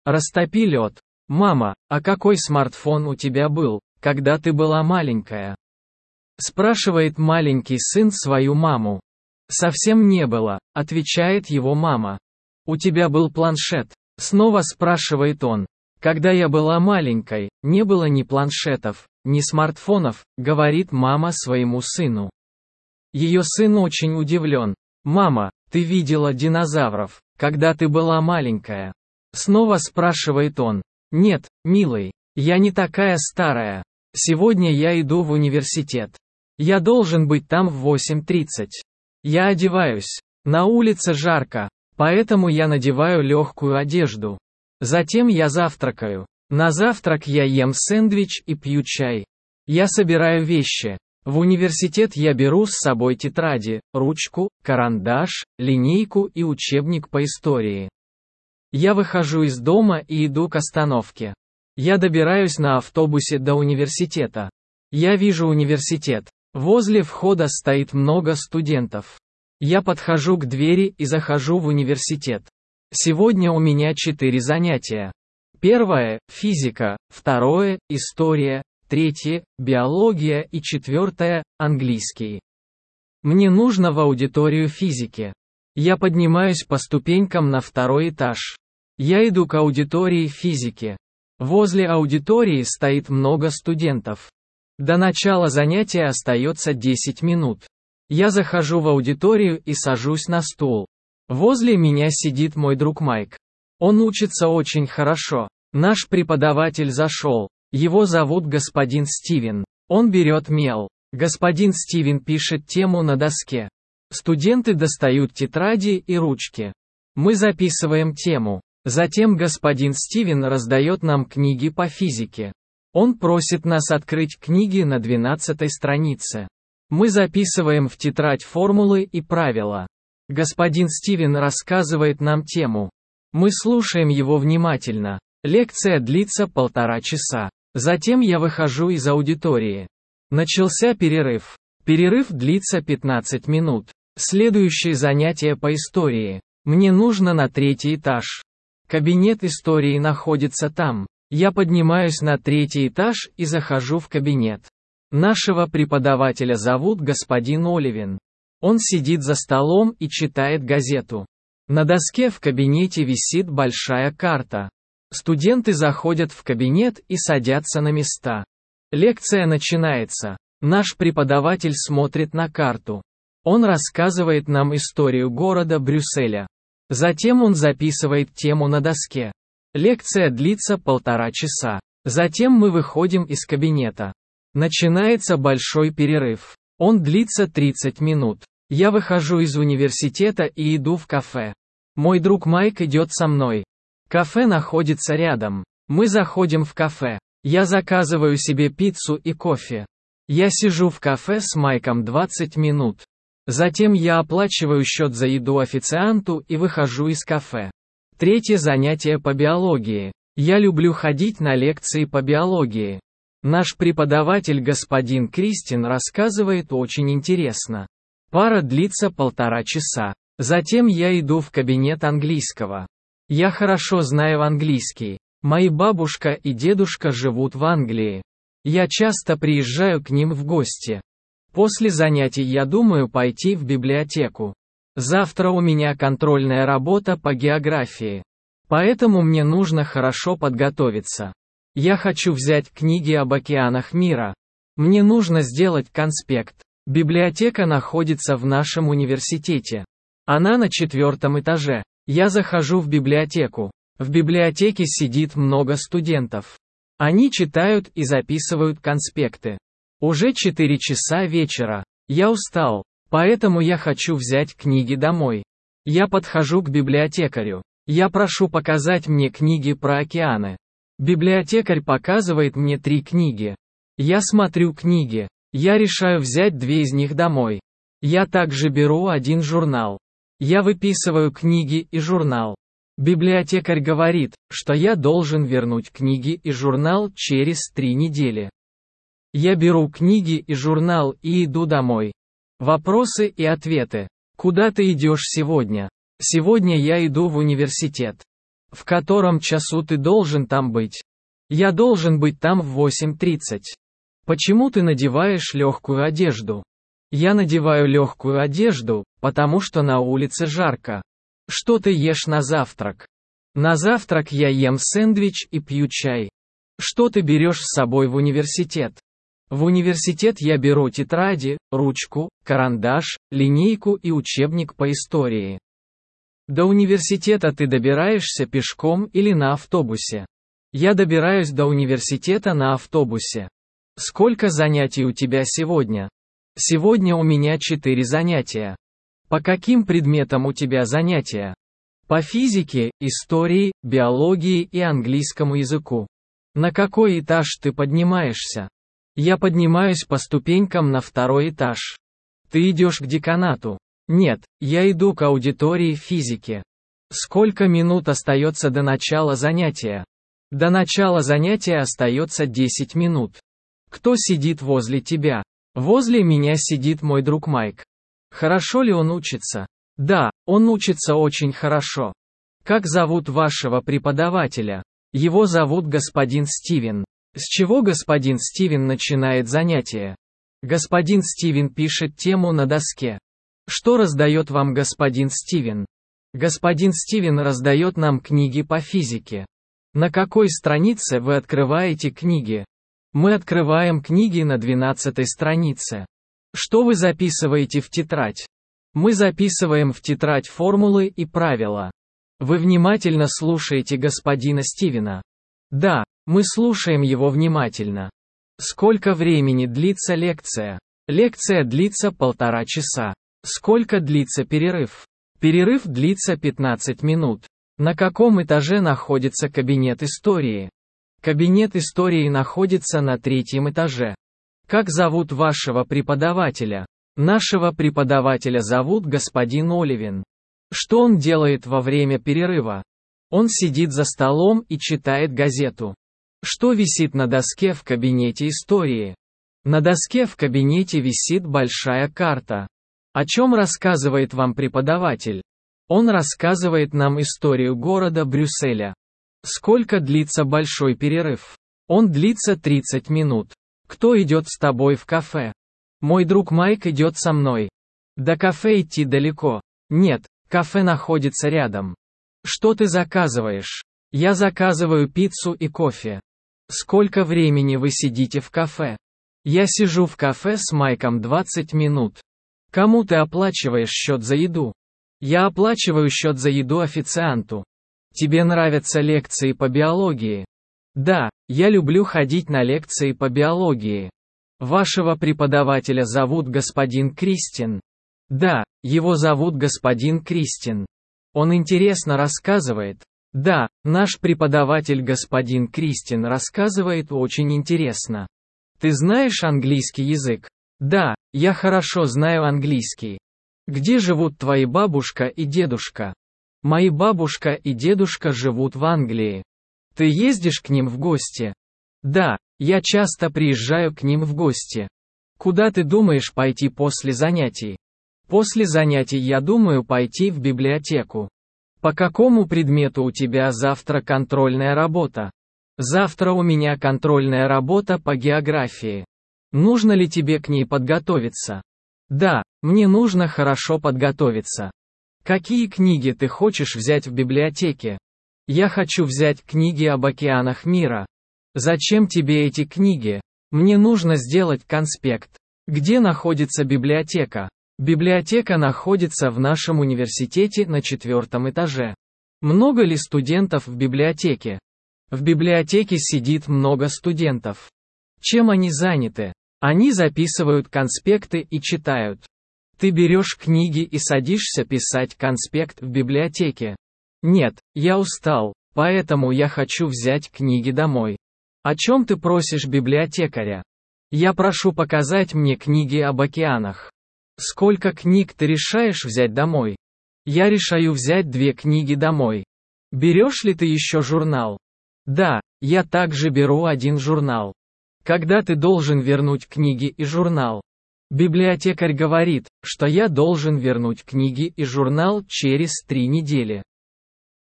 Растопи лед. Мама, а какой смартфон у тебя был, когда ты была маленькая? Спрашивает маленький сын свою маму. Совсем не было, отвечает его мама. У тебя был планшет? Снова спрашивает он. Когда я была маленькой, не было ни планшетов, ни смартфонов, говорит мама своему сыну. Ее сын очень удивлен. Мама, ты видела динозавров, когда ты была маленькая? Снова спрашивает он. Нет, милый, я не такая старая. Сегодня я иду в университет. Я должен быть там в 8:30. Я одеваюсь. На улице жарко, поэтому я надеваю легкую одежду. Затем я завтракаю. На завтрак я ем сэндвич и пью чай. Я собираю вещи. В университет я беру с собой тетради, ручку, карандаш, линейку и учебник по истории. Я выхожу из дома и иду к остановке. Я добираюсь на автобусе до университета. Я вижу университет. Возле входа стоит много студентов. Я подхожу к двери и захожу в университет. Сегодня у меня 4 занятия. Первое – физика, второе – история, третье – биология и четвертое – английский. Мне нужно в аудиторию физики. Я поднимаюсь по ступенькам на 2-й этаж. Я иду к аудитории физики. Возле аудитории стоит много студентов. До начала занятия остается 10 минут. Я захожу в аудиторию и сажусь на стул. Возле меня сидит мой друг Майк. Он учится очень хорошо. Наш преподаватель зашел. Его зовут господин Стивен. Он берет мел. Господин Стивен пишет тему на доске. Студенты достают тетради и ручки. Мы записываем тему. Затем господин Стивен раздает нам книги по физике. Он просит нас открыть книги на 12-й странице. Мы записываем в тетрадь формулы и правила. Господин Стивен рассказывает нам тему. Мы слушаем его внимательно. Лекция длится 1,5 часа. Затем я выхожу из аудитории. Начался перерыв. Перерыв длится 15 минут. Следующее занятие по истории. Мне нужно на 3-й этаж. Кабинет истории находится там. Я поднимаюсь на 3-й этаж и захожу в кабинет. Нашего преподавателя зовут господин Оливин. Он сидит за столом и читает газету. На доске в кабинете висит большая карта. Студенты заходят в кабинет и садятся на места. Лекция начинается. Наш преподаватель смотрит на карту. Он рассказывает нам историю города Брюсселя. Затем он записывает тему на доске. Лекция длится 1,5 часа. Затем мы выходим из кабинета. Начинается большой перерыв. Он длится 30 минут. Я выхожу из университета и иду в кафе. Мой друг Майк идет со мной. Кафе находится рядом. Мы заходим в кафе. Я заказываю себе пиццу и кофе. Я сижу в кафе с Майком 20 минут. Затем я оплачиваю счет за еду официанту и выхожу из кафе. Третье занятие по биологии. Я люблю ходить на лекции по биологии. Наш преподаватель господин Кристин рассказывает очень интересно. Пара длится 1,5 часа. Затем я иду в кабинет английского. Я хорошо знаю английский. Мои бабушка и дедушка живут в Англии. Я часто приезжаю к ним в гости. После занятий я думаю пойти в библиотеку. Завтра у меня контрольная работа по географии. Поэтому мне нужно хорошо подготовиться. Я хочу взять книги об океанах мира. Мне нужно сделать конспект. Библиотека находится в нашем университете. Она на 4-м этаже. Я захожу в библиотеку. В библиотеке сидит много студентов. Они читают и записывают конспекты. Уже 4 часа вечера. Я устал, поэтому я хочу взять книги домой. Я подхожу к библиотекарю. Я прошу показать мне книги про океаны. Библиотекарь показывает мне 3 книги. Я смотрю книги. Я решаю взять 2 из них домой. Я также беру 1 журнал. Я выписываю книги и журнал. Библиотекарь говорит, что я должен вернуть книги и журнал через 3 недели. Я беру книги и журнал и иду домой. Вопросы и ответы. Куда ты идешь сегодня? Сегодня я иду в университет. В котором часу ты должен там быть? Я должен быть там в 8:30. Почему ты надеваешь легкую одежду? Я надеваю легкую одежду, потому что на улице жарко. Что ты ешь на завтрак? На завтрак я ем сэндвич и пью чай. Что ты берешь с собой в университет? В университет я беру тетради, ручку, карандаш, линейку и учебник по истории. До университета ты добираешься пешком или на автобусе? Я добираюсь до университета на автобусе. Сколько занятий у тебя сегодня? Сегодня у меня 4 занятия. По каким предметам у тебя занятия? По физике, истории, биологии и английскому языку. На какой этаж ты поднимаешься? Я поднимаюсь по ступенькам на 2-й этаж. Ты идешь к деканату? Нет, я иду к аудитории физики. Сколько минут остается до начала занятия? До начала занятия остается 10 минут. Кто сидит возле тебя? Возле меня сидит мой друг Майк. Хорошо ли он учится? Да, он учится очень хорошо. Как зовут вашего преподавателя? Его зовут господин Стивен. С чего господин Стивен начинает занятие? Господин Стивен пишет тему на доске. Что раздает вам господин Стивен? Господин Стивен раздает нам книги по физике. На какой странице вы открываете книги? Мы открываем книги на 12-й странице. Что вы записываете в тетрадь? Мы записываем в тетрадь формулы и правила. Вы внимательно слушаете господина Стивена? Да, мы слушаем его внимательно. Сколько времени длится лекция? Лекция длится 1,5 часа. Сколько длится перерыв? Перерыв длится 15 минут. На каком этаже находится кабинет истории? Кабинет истории находится на 3-м этаже. Как зовут вашего преподавателя? Нашего преподавателя зовут господин Оливин. Что он делает во время перерыва? Он сидит за столом и читает газету. Что висит на доске в кабинете истории? На доске в кабинете висит большая карта. О чем рассказывает вам преподаватель? Он рассказывает нам историю города Брюсселя. Сколько длится большой перерыв? Он длится 30 минут. Кто идет с тобой в кафе? Мой друг Майк идет со мной. До кафе идти далеко. Нет, кафе находится рядом. Что ты заказываешь? Я заказываю пиццу и кофе. Сколько времени вы сидите в кафе? Я сижу в кафе с Майком 20 минут. Кому ты оплачиваешь счет за еду? Я оплачиваю счет за еду официанту. Тебе нравятся лекции по биологии? Да, я люблю ходить на лекции по биологии. Вашего преподавателя зовут господин Кристин? Да, его зовут господин Кристин. Он интересно рассказывает. Да, наш преподаватель господин Кристин рассказывает очень интересно. Ты знаешь английский язык? Да, я хорошо знаю английский. Где живут твои бабушка и дедушка? Мои бабушка и дедушка живут в Англии. Ты ездишь к ним в гости? Да, я часто приезжаю к ним в гости. Куда ты думаешь пойти после занятий? После занятий я думаю пойти в библиотеку. По какому предмету у тебя завтра контрольная работа? Завтра у меня контрольная работа по географии. Нужно ли тебе к ней подготовиться? Да, мне нужно хорошо подготовиться. Какие книги ты хочешь взять в библиотеке? Я хочу взять книги об океанах мира. Зачем тебе эти книги? Мне нужно сделать конспект. Где находится библиотека? Библиотека находится в нашем университете на 4-м этаже. Много ли студентов в библиотеке? В библиотеке сидит много студентов. Чем они заняты? Они записывают конспекты и читают. Ты берешь книги и садишься писать конспект в библиотеке. Нет, я устал, поэтому я хочу взять книги домой. О чем ты просишь библиотекаря? Я прошу показать мне книги об океанах. Сколько книг ты решаешь взять домой? Я решаю взять 2 книги домой. Берешь ли ты еще журнал? Да, я также беру 1 журнал. Когда ты должен вернуть книги и журнал? Библиотекарь говорит, что я должен вернуть книги и журнал через 3 недели.